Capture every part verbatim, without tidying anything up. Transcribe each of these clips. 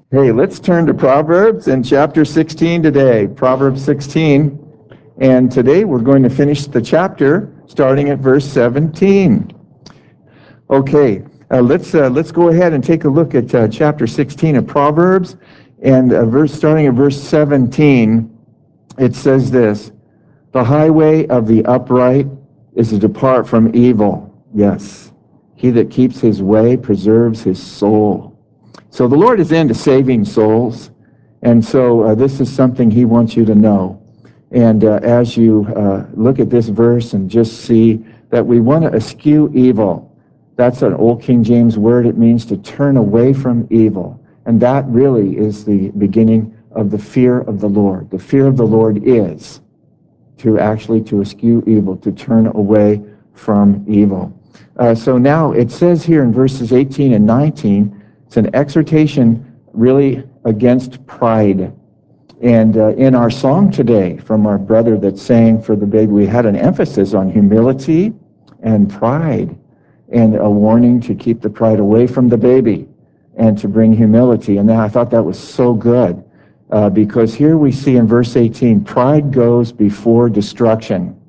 Hey, let's turn to Proverbs in chapter sixteen today. Proverbs sixteen. And today we're going to finish the chapter starting at verse seventeen. Okay, uh, let's uh, let's go ahead and take a look at uh, chapter sixteen of Proverbs, and uh, verse starting at verse seventeen. It says this: "The highway of the upright is to depart from evil. Yes, he that keeps his way preserves his soul." So the Lord is into saving souls, and so uh, this is something he wants you to know. And uh, as you uh, look at this verse and just see that we want to eschew evil, that's an old King James word. It means to turn away from evil. And that really is the beginning of the fear of the Lord. The fear of the Lord is to actually to eschew evil, to turn away from evil. Uh, so now it says here in verses eighteen and nineteen, it's an exhortation really against pride. And uh, in our song today from our brother that sang for the baby, we had an emphasis on humility and pride, and a warning to keep the pride away from the baby and to bring humility. And I thought that was so good uh, because here we see in verse eighteen, pride goes before destruction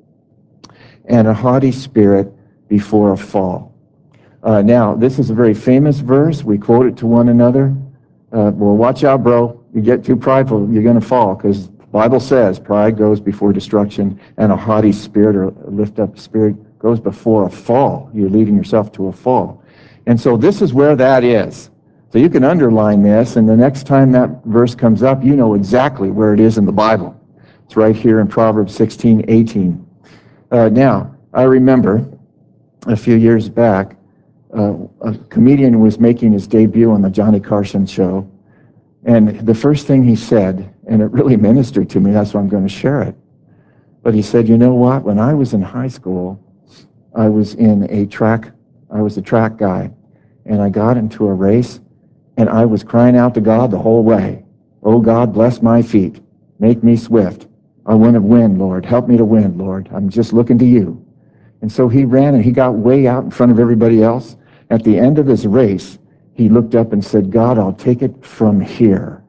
and a haughty spirit before a fall. Uh, now, this is a very famous verse. We quote it to one another. Uh, well, watch out, bro. You get too prideful, you're going to fall, because the Bible says pride goes before destruction, and a haughty spirit or lift up spirit goes before a fall. You're leading yourself to a fall. And so this is where that is. So you can underline this, and the next time that verse comes up, you know exactly where it is in the Bible. It's right here in Proverbs sixteen eighteen. Uh, now, I remember a few years back, Uh, a comedian was making his debut on the Johnny Carson show, and the first thing he said, and it really ministered to me, that's why I'm going to share it, but he said, you know what, when I was in high school, I was in a track, I was a track guy, and I got into a race, and I was crying out to God the whole way, oh God, bless my feet, make me swift, I want to win, Lord, help me to win, Lord, I'm just looking to you. And so he ran, and he got way out in front of everybody else. At the end of his race, he looked up and said, God, I'll take it from here.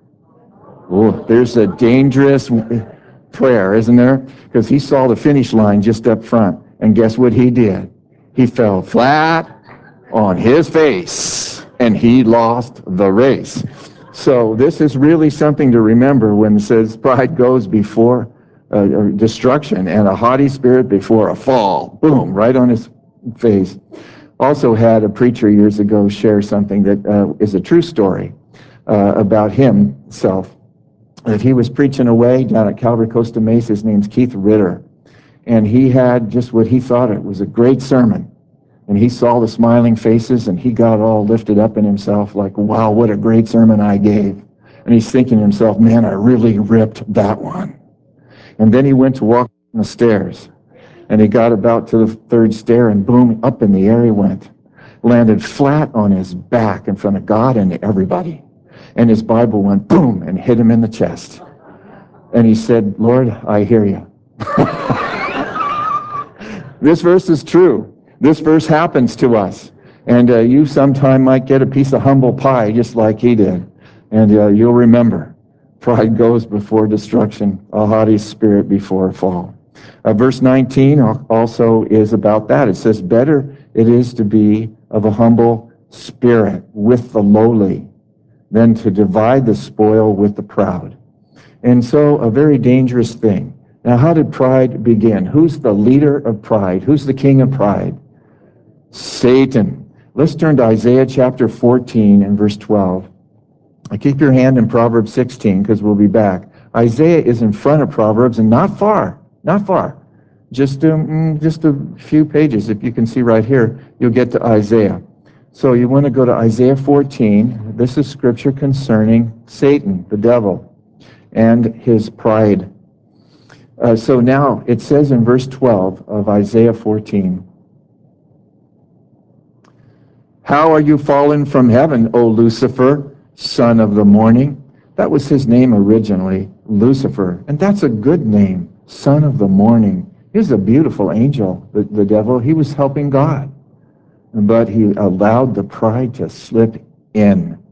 Oh, there's a dangerous prayer, isn't there? Because he saw the finish line just up front. And guess what he did? He fell flat on his face, and he lost the race. So this is really something to remember when it says pride goes before uh, destruction and a haughty spirit before a fall. Boom, right on his face. Also had a preacher years ago share something that uh, is a true story uh, about himself. That he was preaching away down at Calvary Costa Mesa. His name's Keith Ritter. And he had just what he thought it was a great sermon. And he saw the smiling faces, and he got all lifted up in himself like, wow, what a great sermon I gave. And he's thinking to himself, man, I really ripped that one. And then he went to walk down the stairs. And he got about to the third stair, and boom, up in the air he went. Landed flat on his back in front of God and everybody. And his Bible went boom and hit him in the chest. And he said, Lord, I hear you. This verse is true. This verse happens to us. And uh, you sometime might get a piece of humble pie just like he did. And uh, you'll remember, pride goes before destruction, a haughty spirit before a fall. Uh, verse nineteen also is about that. It says, better it is to be of a humble spirit with the lowly than to divide the spoil with the proud. And so a very dangerous thing. Now, how did pride begin? Who's the leader of pride? Who's the king of pride? Satan. Let's turn to Isaiah chapter fourteen and verse twelve. Keep your hand in Proverbs sixteen because we'll be back. Isaiah is in front of Proverbs and not far, not far. Just, um, just a few pages. If you can see right here, you'll get to Isaiah. So you want to go to Isaiah fourteen. This is scripture concerning Satan, the devil, and his pride. Uh, so now it says in verse twelve of Isaiah fourteen, how are you fallen from heaven, O Lucifer, son of the morning? That was his name originally, Lucifer. And that's a good name, son of the morning. He was a beautiful angel, the, the devil. He was helping God. But he allowed the pride to slip in.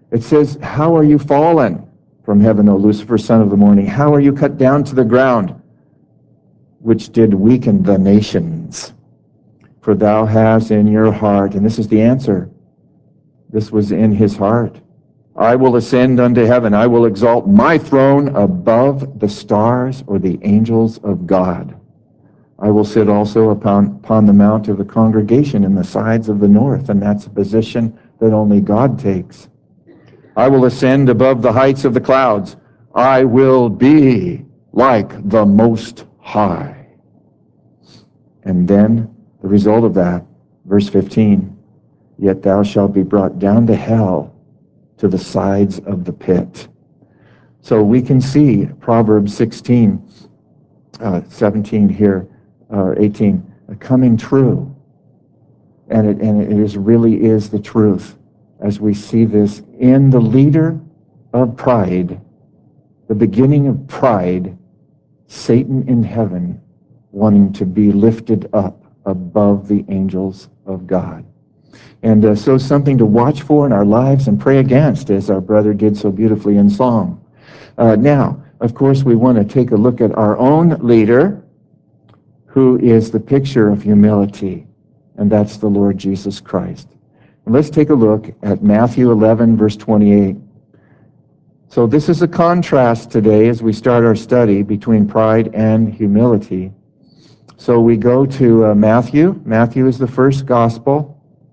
It says, how are you fallen from heaven, O Lucifer, son of the morning? How are you cut down to the ground, which did weaken the nations? For thou hast in your heart, and this is the answer, this was in his heart, I will ascend unto heaven, I will exalt my throne above the stars or the angels of God. I will sit also upon, upon the mount of the congregation in the sides of the north, and that's a position that only God takes. I will ascend above the heights of the clouds. I will be like the Most High. And then the result of that, verse fifteen, yet thou shalt be brought down to hell, to the sides of the pit. So we can see Proverbs sixteen, uh, seventeen here, or uh, eighteen, uh, coming true. And it, and it is really is the truth as we see this in the leader of pride, the beginning of pride, Satan in heaven, wanting to be lifted up above the angels of God. And uh, so something to watch for in our lives and pray against, as our brother did so beautifully in song. Uh, now, of course, we want to take a look at our own leader, who is the picture of humility, and that's the Lord Jesus Christ. And let's take a look at Matthew eleven, verse twenty-eight. So this is a contrast today as we start our study between pride and humility. So we go to uh, Matthew. Matthew is the first gospel.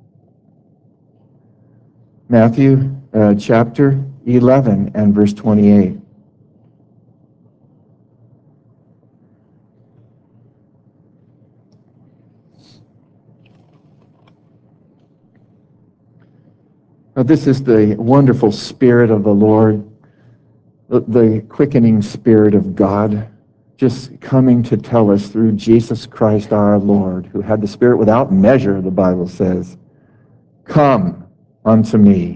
Matthew uh, chapter eleven and verse twenty-eight. Now, this is the wonderful Spirit of the Lord, the, the quickening Spirit of God, just coming to tell us through Jesus Christ our Lord, who had the Spirit without measure, the Bible says, come unto me,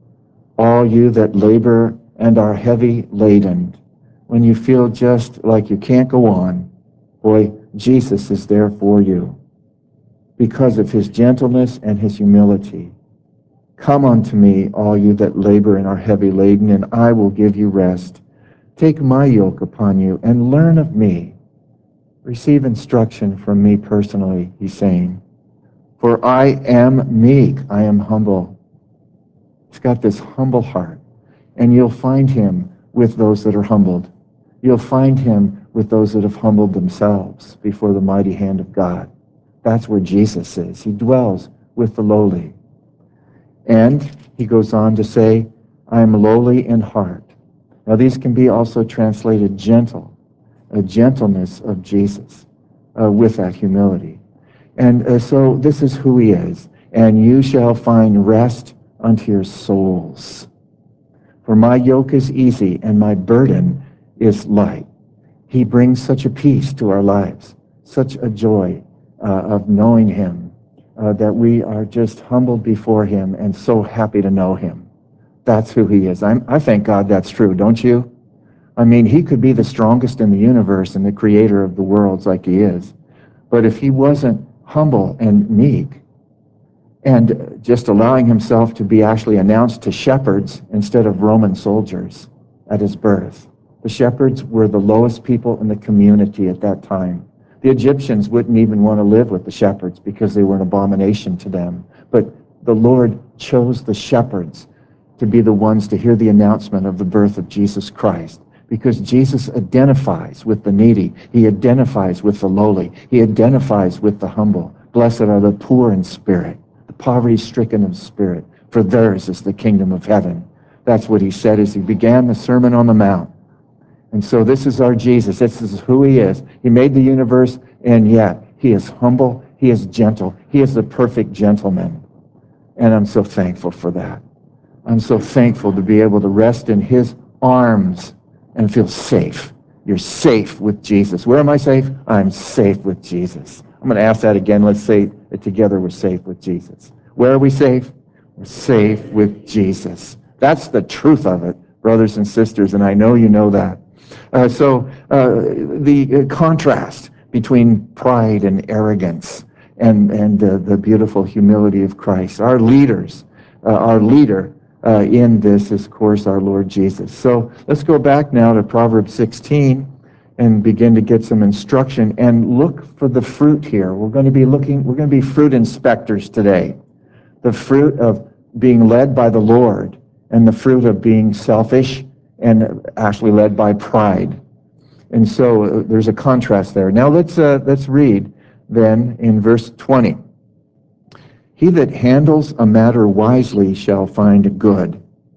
all you that labor and are heavy laden. When you feel just like you can't go on, boy, Jesus is there for you because of his gentleness and his humility. Come unto me, all you that labor and are heavy laden, and I will give you rest. Take my yoke upon you and learn of me. Receive instruction from me personally, he's saying. For I am meek, I am humble. He's got this humble heart. And you'll find him with those that are humbled. You'll find him with those that have humbled themselves before the mighty hand of God. That's where Jesus is. He dwells with the lowly. And he goes on to say, I am lowly in heart. Now these can be also translated gentle, a gentleness of Jesus uh, with that humility. And uh, so this is who he is. And you shall find rest unto your souls. For my yoke is easy and my burden is light. He brings such a peace to our lives, such a joy uh, of knowing him, uh, that we are just humbled before him and so happy to know him. That's who he is. I'm, I thank God that's true, don't you? I mean, he could be the strongest in the universe and the creator of the worlds like he is. But if he wasn't humble and meek and just allowing himself to be actually announced to shepherds instead of Roman soldiers at his birth. The shepherds were the lowest people in the community at that time. The Egyptians wouldn't even want to live with the shepherds because they were an abomination to them. But the Lord chose the shepherds to be the ones to hear the announcement of the birth of Jesus Christ, because Jesus identifies with the needy. He identifies with the lowly. He identifies with the humble. Blessed are the poor in spirit, the poverty-stricken of spirit, for theirs is the kingdom of heaven. That's what he said as he began the Sermon on the Mount. And so this is our Jesus. This is who he is. He made the universe, and yet he is humble. He is gentle. He is the perfect gentleman. And I'm so thankful for that. I'm so thankful to be able to rest in his arms and feel safe. You're safe with Jesus. Where am I safe? I'm safe with Jesus. I'm going to ask that again. Let's say it together. We're safe with Jesus. Where are we safe? We're safe with Jesus. That's the truth of it, brothers and sisters, and I know you know that. Uh, so uh, the uh, contrast between pride and arrogance and, and uh, the beautiful humility of Christ. Our leaders, uh, our leader uh, in this is, of course, our Lord Jesus. So let's go back now to Proverbs sixteen and begin to get some instruction and look for the fruit here. We're going to be looking, we're going to be fruit inspectors today. The fruit of being led by the Lord and the fruit of being selfish and actually led by pride. And so uh, there's a contrast there. Now let's uh, let's read then in verse twenty. He that handles a matter wisely shall find good.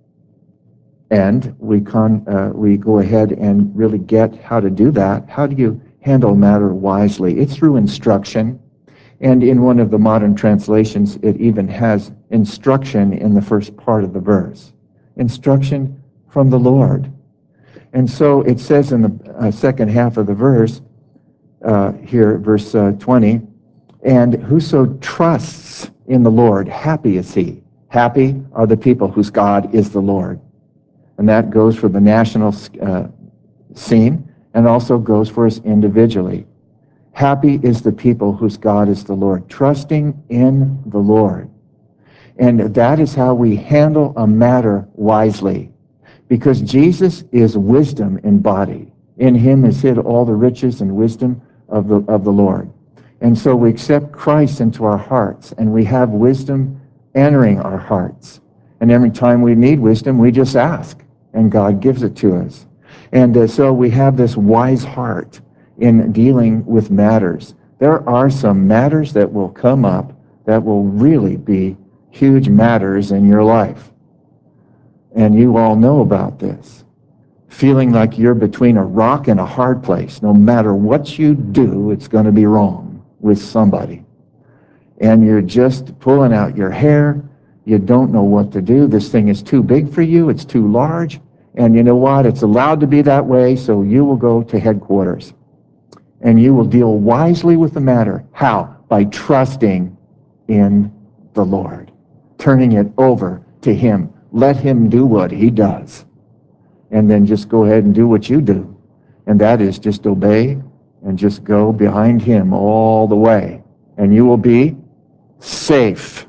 And we con, uh, we go ahead and really get how to do that. How do you handle a matter wisely? It's through instruction. And in one of the modern translations, it even has instruction in the first part of the verse. Instruction from the Lord. And so it says in the uh, second half of the verse, uh, here, verse uh, twenty, and whoso trusts in the Lord, happy is he. Happy are the people whose God is the Lord. And that goes for the national uh, scene and also goes for us individually. Happy is the people whose God is the Lord, trusting in the Lord. And that is how we handle a matter wisely, because Jesus is wisdom embodied. In him is hid all the riches and wisdom of the, of the Lord. And so we accept Christ into our hearts, and we have wisdom entering our hearts. And every time we need wisdom, we just ask, and God gives it to us. And uh, so we have this wise heart in dealing with matters. There are some matters that will come up that will really be huge matters in your life. And you all know about this. Feeling like you're between a rock and a hard place. No matter what you do, it's going to be wrong with somebody. And you're just pulling out your hair. You don't know what to do. This thing is too big for you. It's too large. And you know what? It's allowed to be that way, so you will go to headquarters. And you will deal wisely with the matter. How? By trusting in the Lord. Turning it over to him. Let him do what he does. And then just go ahead and do what you do. And that is just obey and just go behind him all the way. And you will be safe.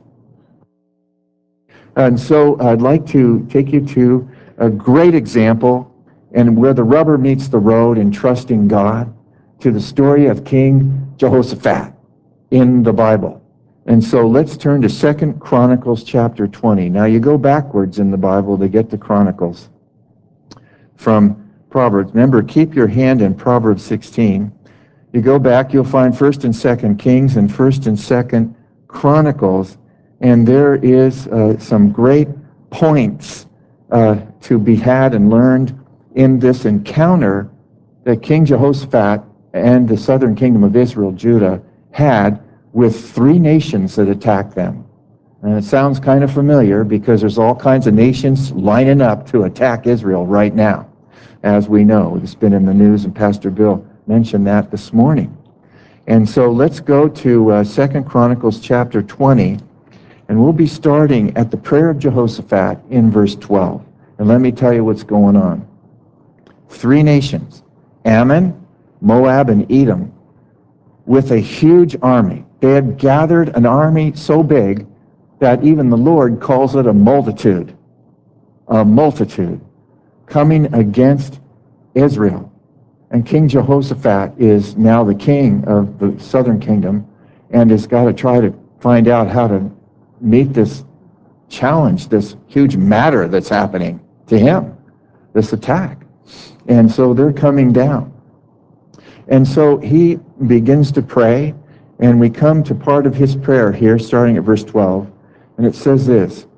And so I'd like to take you to a great example and where the rubber meets the road in trusting God, to the story of King Jehoshaphat in the Bible. And so let's turn to Second Chronicles chapter twenty. Now you go backwards in the Bible to get to Chronicles from Proverbs. Remember, keep your hand in Proverbs sixteen. You go back, you'll find First and Second Kings and First and Second Chronicles, and there is uh, some great points uh, to be had and learned in this encounter that King Jehoshaphat and the southern kingdom of Israel, Judah, had with three nations that attacked them. And it sounds kind of familiar because there's all kinds of nations lining up to attack Israel right now, as we know. It's been in the news, and Pastor Bill mentioned that this morning. And so let's go to uh, Second Chronicles chapter twenty, and we'll be starting at the prayer of Jehoshaphat in verse twelve. And let me tell you what's going on. Three nations, Ammon, Moab, and Edom, with a huge army. They had gathered an army so big that even the Lord calls it a multitude, a multitude coming against Israel. And King Jehoshaphat is now the king of the southern kingdom and has got to try to find out how to meet this challenge, this huge matter that's happening to him, this attack. And so they're coming down. And so he begins to pray, and we come to part of his prayer here, starting at verse twelve, and it says this,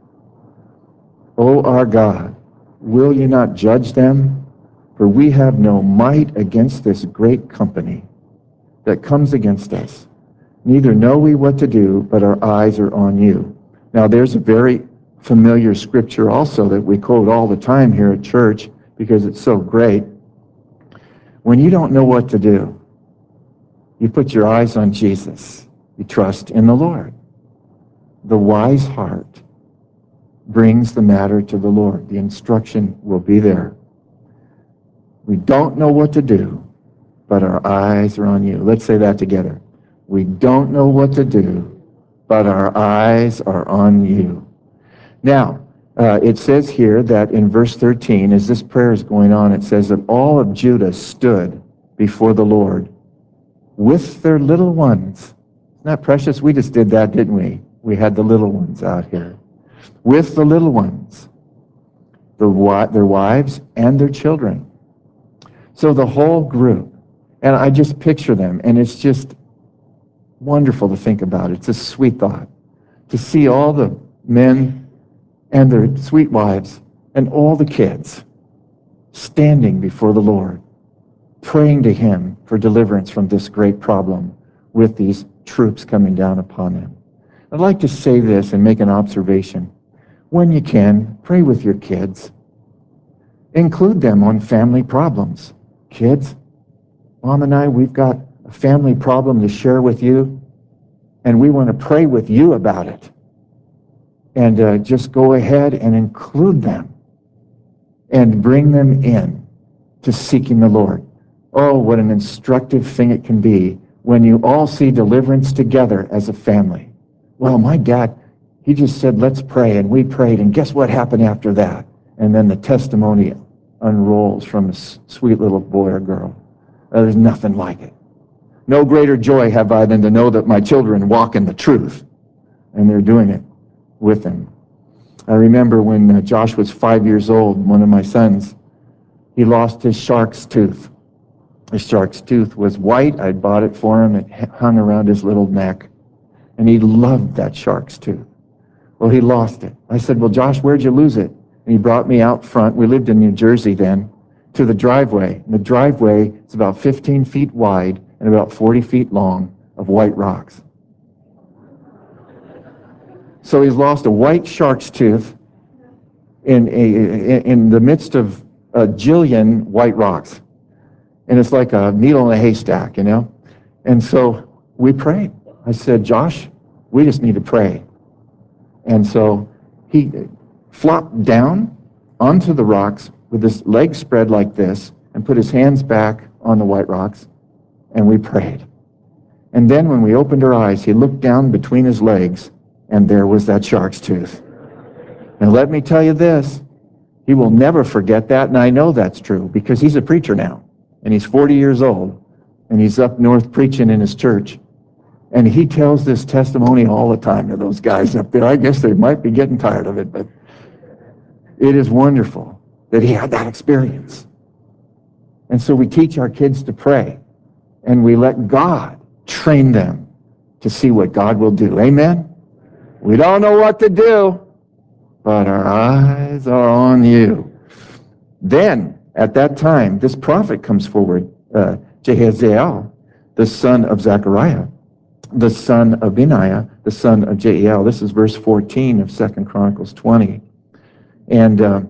O our God, will you not judge them? For we have no might against this great company that comes against us. Neither know we what to do, but our eyes are on you. Now there's a very familiar scripture also that we quote all the time here at church because it's so great. When you don't know what to do, you put your eyes on Jesus. You trust in the Lord. The wise heart brings the matter to the Lord. The instruction will be there. We don't know what to do, but our eyes are on you. Let's say that together. We don't know what to do, but our eyes are on you. Now, Uh, it says here that in verse thirteen, as this prayer is going on, it says that all of Judah stood before the Lord with their little ones. Isn't that precious? We just did that, didn't we? We had the little ones out here. With the little ones, the, their wives and their children. So the whole group. And I just picture them, and it's just wonderful to think about. It's a sweet thought to see all the men and their sweet wives and all the kids standing before the Lord, praying to Him for deliverance from this great problem with these troops coming down upon them. I'd like to say this and make an observation. When you can, pray with your kids. Include them on family problems. Kids, Mom and I, we've got a family problem to share with you, and we want to pray with you about it. And uh, just go ahead and include them and bring them in to seeking the Lord. Oh, what an instructive thing it can be when you all see deliverance together as a family. Well, my dad, he just said, let's pray, and we prayed, and guess what happened after that? And then the testimony unrolls from a sweet little boy or girl. Uh, there's nothing like it. No greater joy have I than to know that my children walk in the truth, and they're doing it with him. I remember when uh, Josh was five years old, one of my sons, he lost his shark's tooth. His shark's tooth was white. I'd bought it for him. It hung around his little neck, and he loved that shark's tooth. Well, he lost it. I said, well, Josh, where'd you lose it? And he brought me out front. We lived in New Jersey then, to the driveway. And the driveway is about fifteen feet wide and about forty feet long of white rocks. So he's lost a white shark's tooth in, a, in the midst of a jillion white rocks. And it's like a needle in a haystack, you know? And so we prayed. I said, Josh, we just need to pray. And so he flopped down onto the rocks with his legs spread like this and put his hands back on the white rocks, and we prayed. And then when we opened our eyes, he looked down between his legs, and there was that shark's tooth. Now let me tell you this, he will never forget that, and I know that's true because he's a preacher now, and he's forty years old, and he's up north preaching in his church. And he tells this testimony all the time to those guys up there. I guess they might be getting tired of it, but it is wonderful that he had that experience. And so we teach our kids to pray, and we let God train them to see what God will do. Amen? We don't know what to do, but our eyes are on you. Then, at that time, this prophet comes forward, uh, Jehaziel, the son of Zechariah, the son of Benaiah, the son of Jeiel. This is verse fourteen of Second Chronicles twenty. And uh,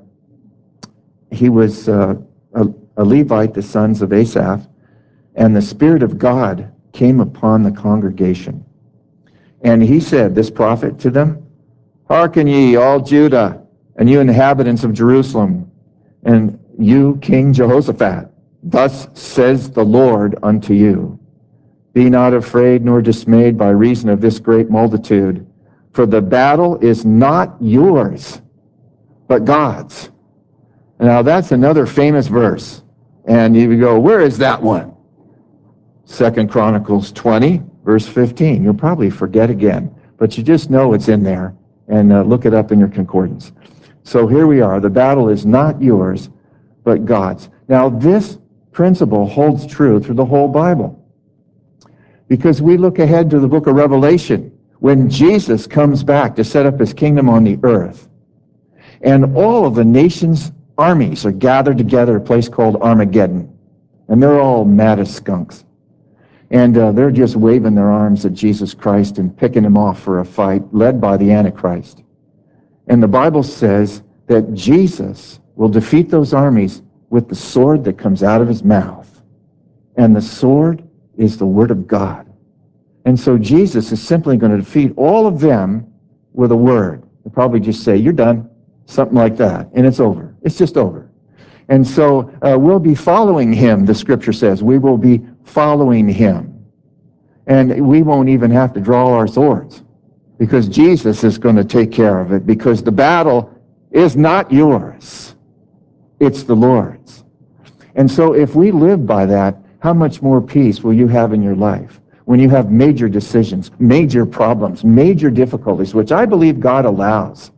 he was uh, a, a Levite, the sons of Asaph, and the Spirit of God came upon the congregation. And he said, this prophet, to them, hearken ye, all Judah, and you inhabitants of Jerusalem, and you, King Jehoshaphat, thus says the Lord unto you, be not afraid nor dismayed by reason of this great multitude, for the battle is not yours, but God's. Now that's another famous verse. And you go, where is that one? Second Chronicles twenty, verse fifteen. You'll probably forget again, but you just know it's in there, and uh, look it up in your concordance. So here we are. The battle is not yours, but God's. Now this principle holds true through the whole Bible. Because we look ahead to the book of Revelation, when Jesus comes back to set up his kingdom on the earth. And all of the nations' armies are gathered together at a place called Armageddon. And they're all mad as skunks. And uh, they're just waving their arms at Jesus Christ and picking him off for a fight, led by the Antichrist. And the Bible says that Jesus will defeat those armies with the sword that comes out of his mouth. And the sword is the Word of God. And so Jesus is simply going to defeat all of them with a word. He'll probably just say, you're done, something like that, and it's over. It's just over. And so uh, we'll be following him, the scripture says. We will be following him. And we won't even have to draw our swords because Jesus is going to take care of it, because the battle is not yours. It's the Lord's. And so if we live by that, how much more peace will you have in your life when you have major decisions, major problems, major difficulties, which I believe God allows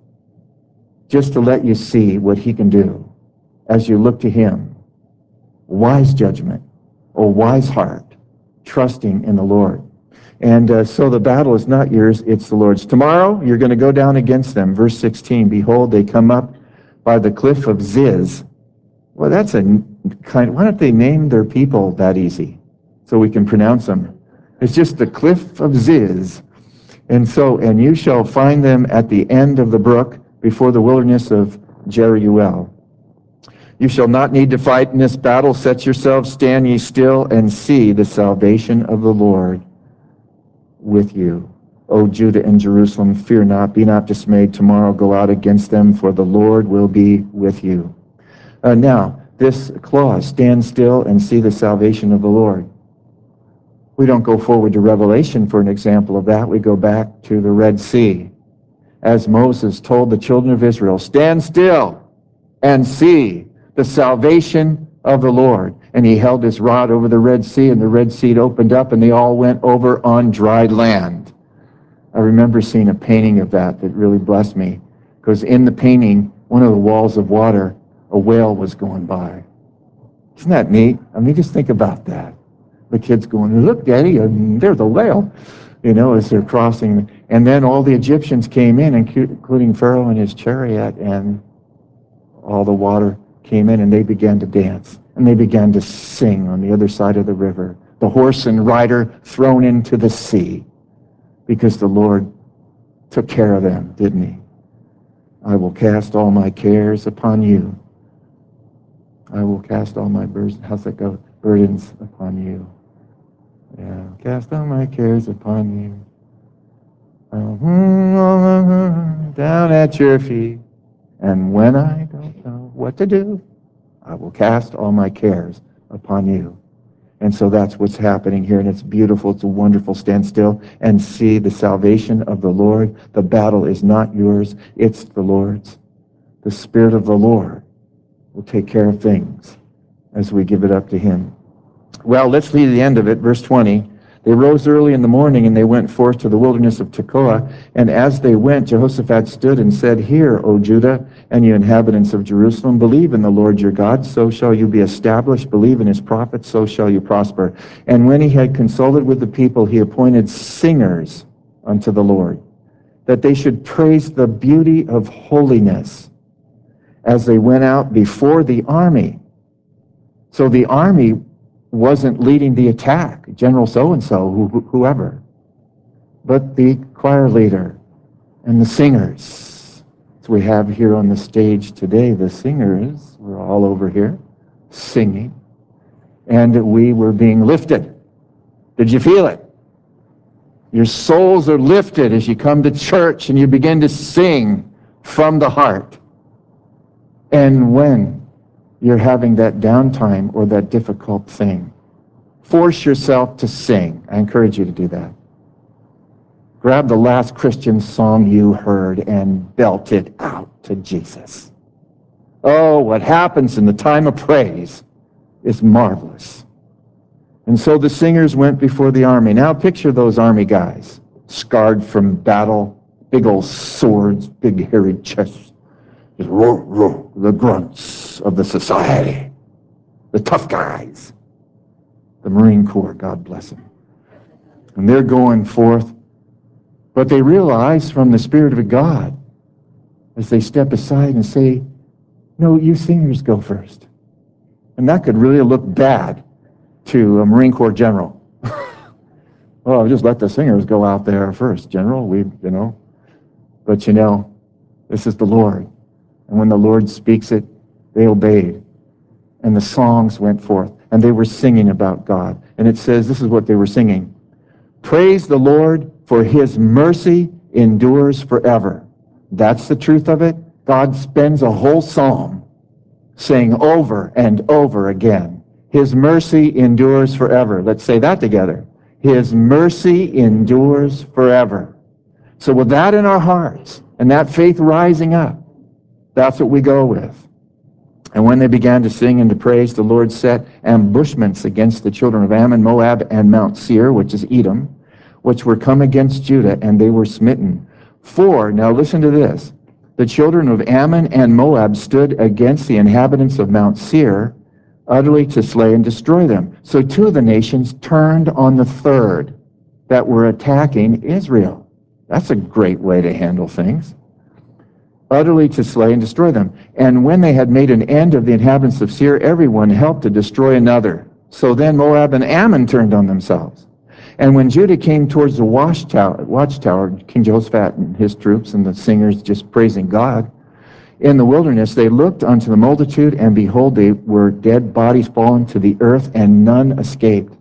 just to let you see what he can do as you look to him. Wise judgment, a wise heart, trusting in the Lord. And uh, so the battle is not yours, it's the Lord's. Tomorrow, you're going to go down against them. Verse sixteen, behold, they come up by the cliff of Ziz. Well, that's a kind, why don't they name their people that easy so we can pronounce them? It's just the cliff of Ziz. And so, and you shall find them at the end of the brook before the wilderness of Jeruel. You shall not need to fight in this battle. Set yourselves, stand ye still, and see the salvation of the Lord with you. O Judah and Jerusalem, fear not, be not dismayed. Tomorrow go out against them, for the Lord will be with you. Uh, now, this clause, stand still and see the salvation of the Lord. We don't go forward to Revelation for an example of that. We go back to the Red Sea. As Moses told the children of Israel, stand still and see the salvation of the Lord. And he held his rod over the Red Sea, and the Red Sea opened up, and they all went over on dry land. I remember seeing a painting of that that really blessed me, because in the painting, one of the walls of water, a whale was going by. Isn't that neat? I mean, just think about that. The kids going, look, Daddy, and there's a whale, you know, as they're crossing. And then all the Egyptians came in, including Pharaoh and his chariot, and all the water came in, and they began to dance, and they began to sing on the other side of the river. The horse and rider thrown into the sea, because the Lord took care of them, didn't he? I will cast all my cares upon you. I will cast all my burdens. How's that go? Burdens upon you. Yeah, cast all my cares upon you. Down at your feet. And when I don't know what to do, I will cast all my cares upon you. And so that's what's happening here, and it's beautiful, it's a wonderful. Stand still and see the salvation of the Lord. The battle is not yours, it's the Lord's. The Spirit of the Lord will take care of things as we give it up to him. Well, let's read the end of it, verse twenty. They rose early in the morning, and they went forth to the wilderness of Tekoa. And as they went, Jehoshaphat stood and said, Hear, O Judah, and you inhabitants of Jerusalem, believe in the Lord your God, so shall you be established. Believe in his prophets, so shall you prosper. And when he had consulted with the people, he appointed singers unto the Lord, that they should praise the beauty of holiness as they went out before the army. So the army wasn't leading the attack, General so-and-so, wh- whoever, but the choir leader and the singers. So we have here on the stage today, the singers were all over here singing, and we were being lifted. Did you feel it? Your souls are lifted as you come to church and you begin to sing from the heart. And when you're having that downtime or that difficult thing, force yourself to sing. I encourage you to do that. Grab the last Christian song you heard and belt it out to Jesus. Oh, what happens in the time of praise is marvelous. And so the singers went before the army. Now picture those army guys, scarred from battle, big old swords, big hairy chests. Just roar, roar, the grunts of the society, the tough guys. The Marine Corps, God bless them. And they're going forth, but they realize from the Spirit of God, as they step aside and say, no, you singers go first. And that could really look bad to a Marine Corps general. Well, just let the singers go out there first, General, we, you know. But you know, this is the Lord. And when the Lord speaks it, they obeyed. And the songs went forth, and they were singing about God. And it says, this is what they were singing. Praise the Lord, for his mercy endures forever. That's the truth of it. God spends a whole psalm saying over and over again, his mercy endures forever. Let's say that together. His mercy endures forever. So with that in our hearts, and that faith rising up, That's what we go with. And when they began to sing and to praise, the Lord set ambushments against the children of Ammon, Moab, and Mount Seir, which is Edom, which were come against Judah, and they were smitten. For, now listen to this, the children of Ammon and Moab stood against the inhabitants of Mount Seir, utterly to slay and destroy them. So two of the nations turned on the third that were attacking Israel. That's a great way to handle things. Utterly to slay and destroy them. And when they had made an end of the inhabitants of Seir, everyone helped to destroy another. So then Moab and Ammon turned on themselves. And when Judah came towards the watchtower, watchtower, King Jehoshaphat and his troops and the singers just praising God, in the wilderness they looked unto the multitude, and behold, they were dead bodies fallen to the earth, and none escaped.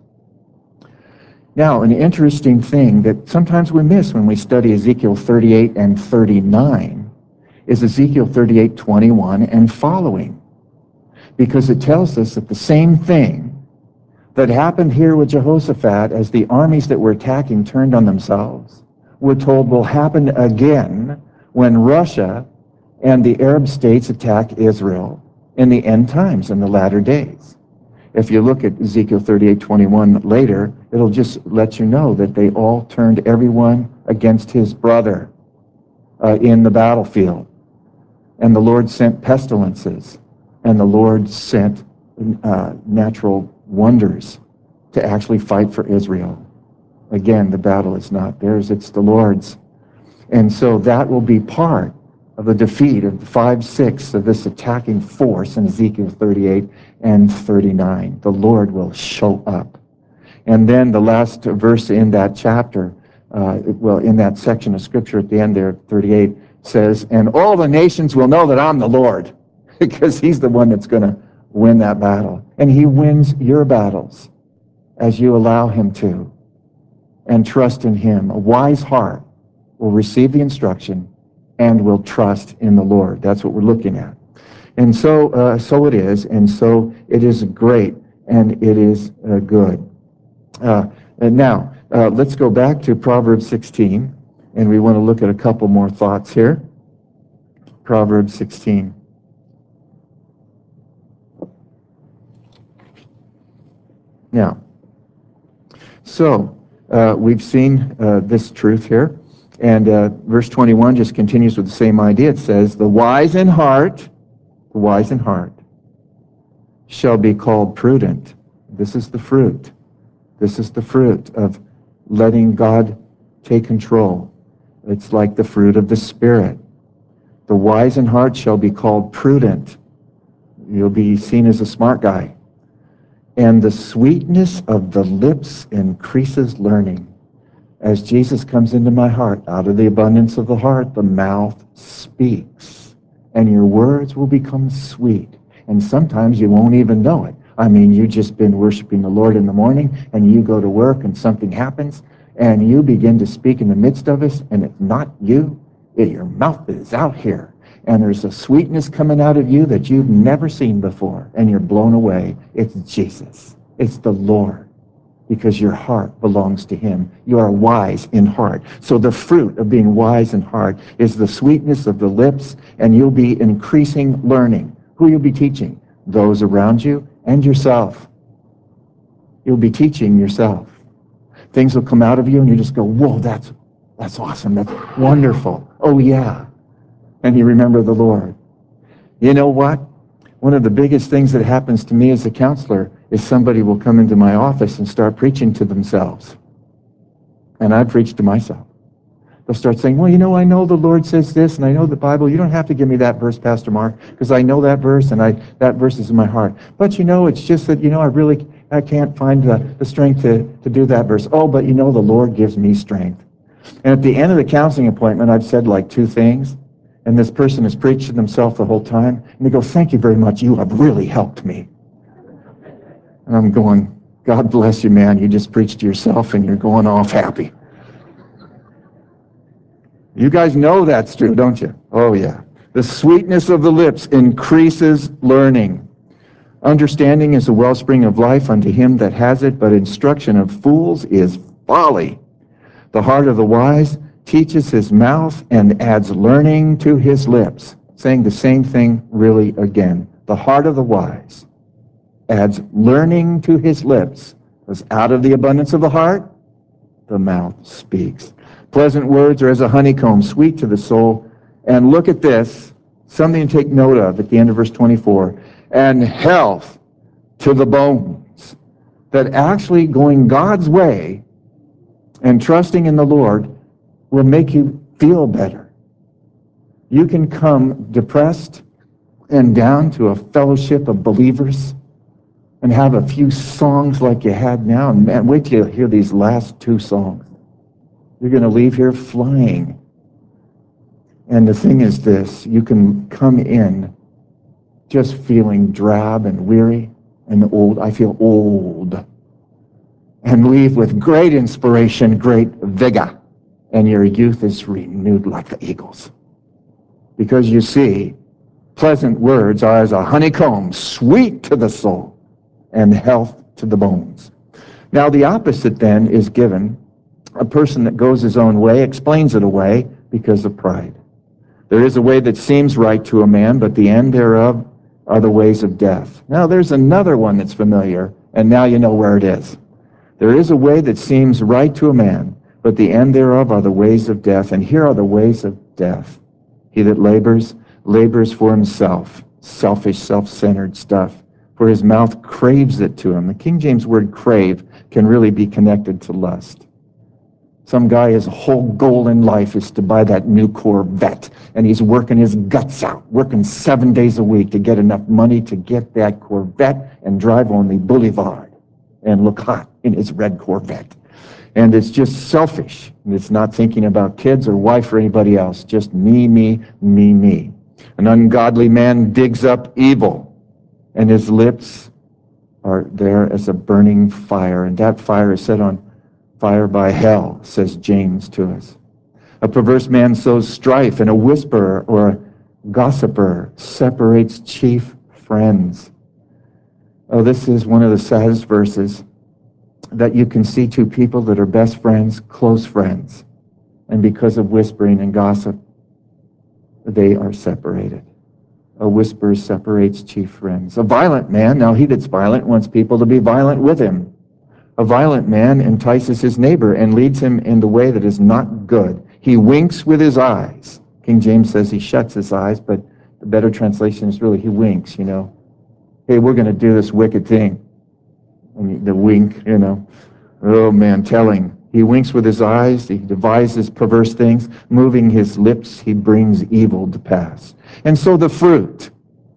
Now, an interesting thing that sometimes we miss when we study Ezekiel thirty-eight and thirty-nine is Ezekiel thirty-eight, twenty-one and following. Because it tells us that the same thing that happened here with Jehoshaphat as the armies that were attacking turned on themselves, we're told will happen again when Russia and the Arab states attack Israel in the end times, in the latter days. If you look at Ezekiel thirty-eight, twenty-one later, it'll just let you know that they all turned everyone against his brother uh, in the battlefield. And the Lord sent pestilences, and the Lord sent uh, natural wonders to actually fight for Israel. Again, the battle is not theirs, it's the Lord's. And so that will be part of the defeat of the five-sixths of this attacking force in Ezekiel thirty-eight and thirty-nine. The Lord will show up. And then the last verse in that chapter, uh, well, in that section of Scripture at the end there, thirty-eight, says, and all the nations will know that I'm the Lord, because he's the one that's going to win that battle. And he wins your battles as you allow him to and trust in him. A wise heart will receive the instruction and will trust in the Lord. That's what we're looking at. And so, uh, so it is, and so it is great, and it is uh, good. Uh, and now, uh, let's go back to Proverbs sixteen, and we want to look at a couple more thoughts here. Proverbs sixteen. Now, so uh, we've seen uh, this truth here, and uh, verse twenty-one just continues with the same idea. It says, the wise in heart, the wise in heart shall be called prudent. This is the fruit. This is the fruit of letting God take control. It's like the fruit of the Spirit. The wise in heart shall be called prudent. You'll be seen as a smart guy. And the sweetness of the lips increases learning. As Jesus comes into my heart, out of the abundance of the heart, the mouth speaks. And your words will become sweet. And sometimes you won't even know it. I mean, you've just been worshiping the Lord in the morning, and you go to work, and something happens, and you begin to speak in the midst of us, and it's not you. It, your mouth is out here. And there's a sweetness coming out of you that you've never seen before, and you're blown away. It's Jesus. It's the Lord, because your heart belongs to him. You are wise in heart. So the fruit of being wise in heart is the sweetness of the lips, and you'll be increasing learning. Who you'll be teaching? Those around you and yourself. You'll be teaching yourself. Things will come out of you, and you just go, whoa, that's, that's awesome. That's wonderful. Oh, yeah. And you remember the Lord. You know what? One of the biggest things that happens to me as a counselor is somebody will come into my office and start preaching to themselves. And I preach to myself. They'll start saying, well, you know, I know the Lord says this, and I know the Bible. You don't have to give me that verse, Pastor Mark, because I know that verse, and I that verse is in my heart. But, you know, it's just that, you know, I really I can't find the, the strength to, to do that verse. Oh, but, you know, the Lord gives me strength. And at the end of the counseling appointment, I've said like two things, and this person has preached to themselves the whole time, and they go, thank you very much. You have really helped me. And I'm going, God bless you, man. You just preached to yourself, and you're going off happy. You guys know that's true, don't you? Oh, yeah. The sweetness of the lips increases learning. Understanding is the wellspring of life unto him that has it, but instruction of fools is folly. The heart of the wise teaches his mouth and adds learning to his lips. saying the same thing really again. The heart of the wise adds learning to his lips, because out of the abundance of the heart, the mouth speaks. Pleasant words are as a honeycomb, sweet to the soul. And look at this, something to take note of at the end of verse twenty-four. And health to the bones. That actually going God's way and trusting in the Lord will make you feel better. You can come depressed and down to a fellowship of believers and have a few songs like you had now. And man, wait till you hear these last two songs. You're going to leave here flying. And the thing is this, you can come in just feeling drab and weary and old. I feel old. And leave with great inspiration, great vigor. And your youth is renewed like the eagles. Because you see, pleasant words are as a honeycomb, sweet to the soul, and health to the bones. Now the opposite then is given. A person that goes his own way explains it away because of pride. There is a way that seems right to a man, but the end thereof are the ways of death. Now there's another one that's familiar, and now you know where it is. There is a way that seems right to a man, but the end thereof are the ways of death. And here are the ways of death. He that labors, labors for himself. Selfish, self-centered stuff. For his mouth craves it to him. The King James word crave can really be connected to lust. Some guy, his whole goal in life is to buy that new Corvette, and he's working his guts out, working seven days a week to get enough money to get that Corvette and drive on the boulevard and look hot in his red Corvette. And it's just selfish. And it's not thinking about kids or wife or anybody else. Just me, me, me, me. An ungodly man digs up evil, and his lips are there as a burning fire. And that fire is set on fire by hell, says James to us. A perverse man sows strife, and a whisperer or a gossiper separates chief friends. Oh, this is one of the saddest verses, that you can see two people that are best friends, close friends, and because of whispering and gossip, they are separated. A whisper separates chief friends. A violent man, now he that's violent wants people to be violent with him. A violent man entices his neighbor and leads him in the way that is not good. He winks with his eyes. King James says he shuts his eyes, but the better translation is really he winks, you know. Hey, we're going to do this wicked thing. And the wink, you know. Oh, man, telling. He winks with his eyes. He devises perverse things. Moving his lips, he brings evil to pass. And so the fruit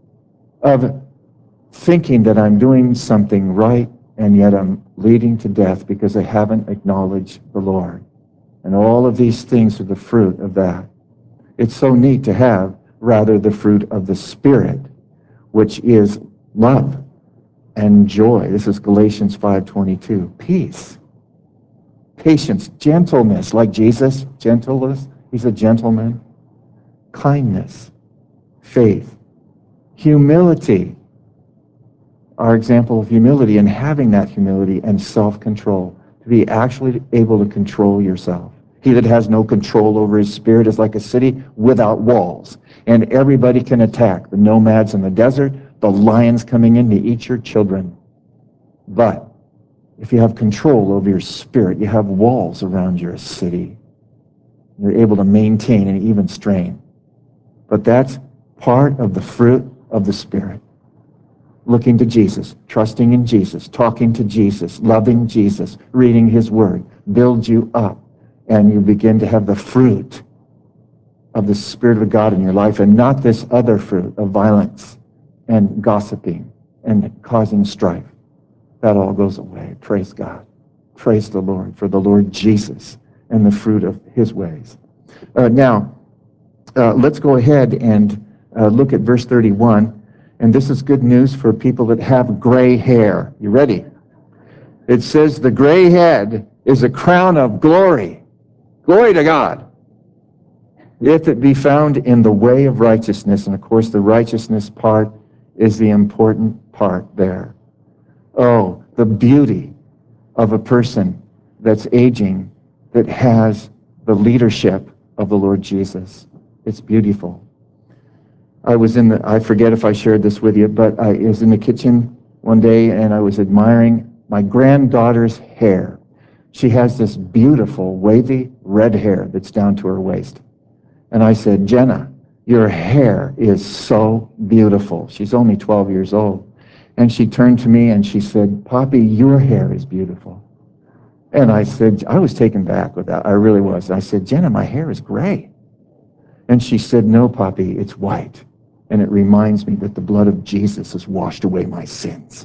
of thinking that I'm doing something right, and yet I'm leading to death because I haven't acknowledged the Lord. And all of these things are the fruit of that. It's so neat to have, rather, the fruit of the Spirit, which is love and joy. This is Galatians five twenty-two. Peace, patience, gentleness, like Jesus, gentleness. He's a gentleman. Kindness, faith, humility. Our example of humility, and having that humility and self-control, to be actually able to control yourself. He that has no control over his spirit is like a city without walls, and everybody can attack. The nomads in the desert, the lions coming in to eat your children. But if you have control over your spirit, you have walls around your city. You're able to maintain an even strain. But that's part of the fruit of the Spirit. Looking to Jesus, trusting in Jesus, talking to Jesus, loving Jesus, reading his word, builds you up, and you begin to have the fruit of the Spirit of God in your life, and not this other fruit of violence and gossiping and causing strife. That all goes away. Praise God. Praise the Lord for the Lord Jesus and the fruit of his ways. Uh, now, uh, let's go ahead and uh, look at verse thirty-one. And this is good news for people that have gray hair. You ready? It says the gray head is a crown of glory. Glory to God. If it be found in the way of righteousness. And of course, the righteousness part is the important part there. Oh, the beauty of a person that's aging, that has the leadership of the Lord Jesus. It's beautiful. I was in the, I forget if I shared this with you, but I was in the kitchen one day and I was admiring my granddaughter's hair. She has this beautiful, wavy red hair that's down to her waist. And I said, Jenna, your hair is so beautiful. She's only twelve years old. And she turned to me and she said, Poppy, your hair is beautiful. And I said, I was taken back with that. I really was. I said, Jenna, my hair is gray. And she said, no, Poppy, it's white. And it reminds me that the blood of Jesus has washed away my sins.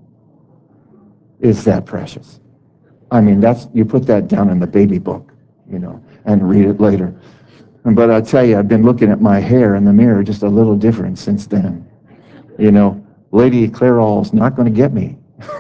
Is that precious? I mean, that's, you put that down in the baby book, you know, and read it later. But I tell you, I've been looking at my hair in the mirror just a little different since then. You know, Lady Clairol's not going to get me.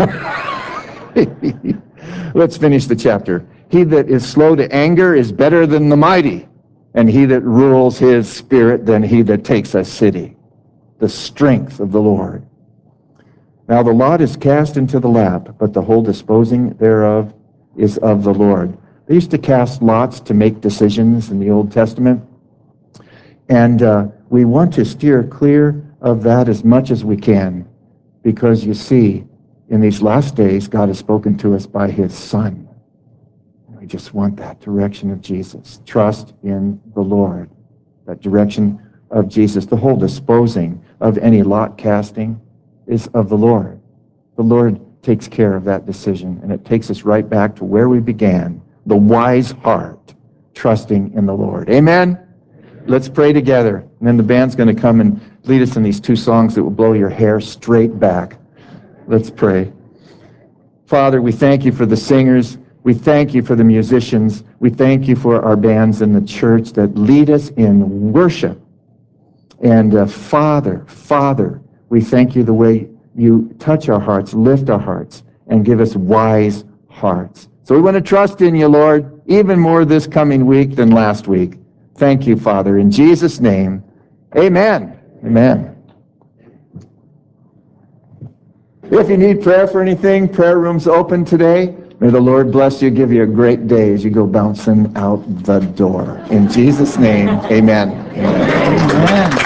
Let's finish the chapter. He that is slow to anger is better than the mighty, and he that rules his spirit than he that takes a city. The strength of the Lord. Now the lot is cast into the lap, but the whole disposing thereof is of the Lord. They used to cast lots to make decisions in the Old Testament, and uh, we want to steer clear of that as much as we can, because you see, in these last days, God has spoken to us by his Son. We just want that direction of Jesus. Trust in the Lord. That direction of Jesus. The whole disposing of any lot casting is of the Lord. The Lord takes care of that decision, and it takes us right back to where we began, the wise heart, trusting in the Lord. Amen? Let's pray together, and then the band's going to come and lead us in these two songs that will blow your hair straight back. Let's pray. Father, we thank you for the singers. We thank you for the musicians. We thank you for our bands in the church that lead us in worship. And uh, Father, Father, we thank you the way you touch our hearts, lift our hearts, and give us wise hearts. So we want to trust in you, Lord, even more this coming week than last week. Thank you, Father. In Jesus' name, amen. Amen. If you need prayer for anything, prayer room's open today. May the Lord bless you, give you a great day as you go bouncing out the door. In Jesus' name, amen. Amen. Amen.